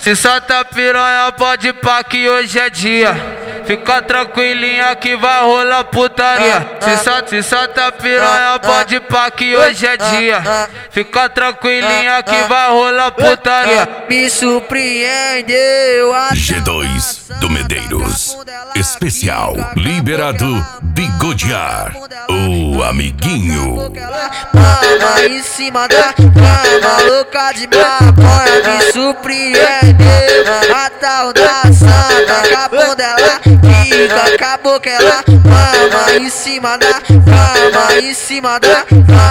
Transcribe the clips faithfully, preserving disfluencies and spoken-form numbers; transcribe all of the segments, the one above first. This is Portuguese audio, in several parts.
Se solta piranha, pode pá que hoje é dia. Fica tranquilinha que vai rolar putaria. Se solta, se solta piranha, pode pá que hoje é dia. Fica tranquilinha que vai rolar putaria. Me surpreendeu a G dois do Medeiros. Especial Liberado Bigodiar, o amiguinho. Mama em cima da cama, louca de maconha. Me surpreendeu a tal da santa. Acabou dela, fica, acabou que ela mama em cima da cama, em cima da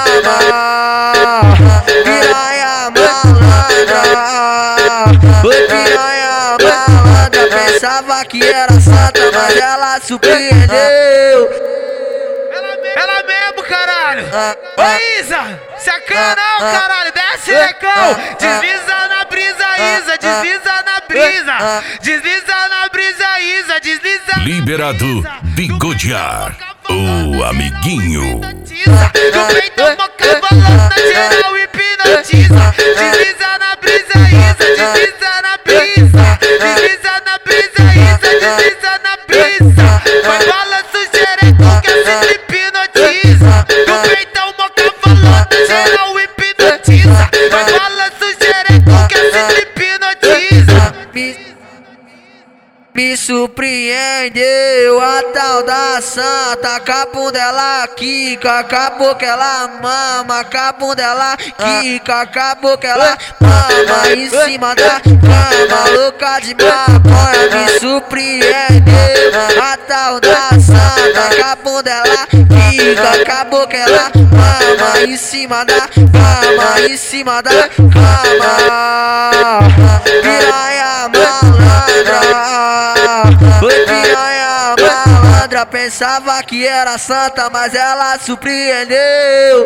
cama. Piranha malandra, oi piranha malandra. Pensava que era santa, mas ela surpreendeu. Ela mesmo, caralho! Ô Isa! Sacana não, caralho! Desce, lecão! Desliza na brisa, Isa! Desliza na brisa! Desliza na brisa, Isa! Desliza na Liberado Bigodiar, o amiguinho. Do peito moca balona, geral hipnotiza. Desliza na brisa, Isa! Desliza na brisa! Desliza na brisa, Isa! Desliza na brisa! Vai balança o xereco que assim te hipnotiza. Do peitão moca balona, geral hipnotiza. Vai balança o xereco que assim te hipnotiza. Me, me surpreendeu a tal da santa. Capum dela quica, acabou que ela mama. Capum dela quica, acabou que ela mama em cima da cama, louca de maconha. Me surpreendeu a tal da santa. Capum dela quica, acabou que ela mama em cima da cama, em cima da cama. Piranha malandra, oi piranha malandra. Pensava que era santa, mas ela surpreendeu.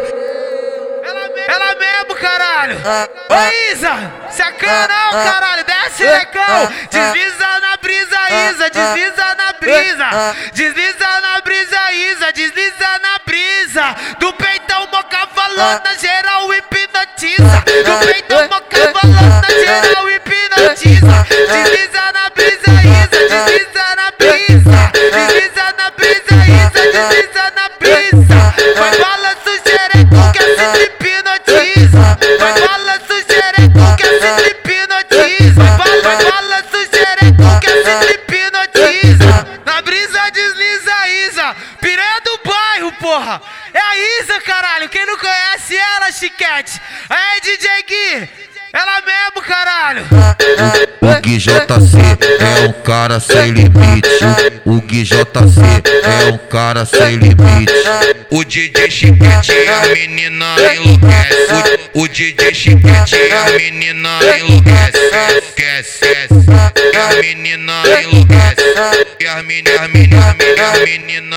Ela mesmo, caralho! Ô Isa! Sacana não, caralho! Desce, lecão! Desliza na brisa, Isa! Desliza na brisa! Desliza na brisa, Isa! Desliza na brisa! Do peitão moca balona, geral hipnotiza! Do peitão moca balona, geral hipnotiza! Desliza na brisa, Isa! Desliza na brisa! Desliza na brisa, Isa! Desliza na brisa! Vai balança o xereco que assim te hipnotiza. Vai balança o xereco que assim te hipnotiza. Vai, vai balança o xereco que assim te hipnotiza. Na brisa desliza, Isa. Piranha do bairro, porra. É a Isa, caralho. Quem não conhece ela, chiquete? Aí, D J Gui. Ela mesmo, caralho. O Gui J C é um cara sem limite. O Gui J C é um cara sem limite. O D J Chiquete, a menina enlouquece. O, o D J Chiquete, a menina enlouquece. Esquece, esquece. A menina enlouquece. E a menina, a menina, a menina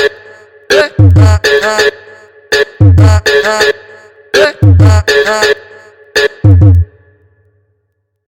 enlouquece.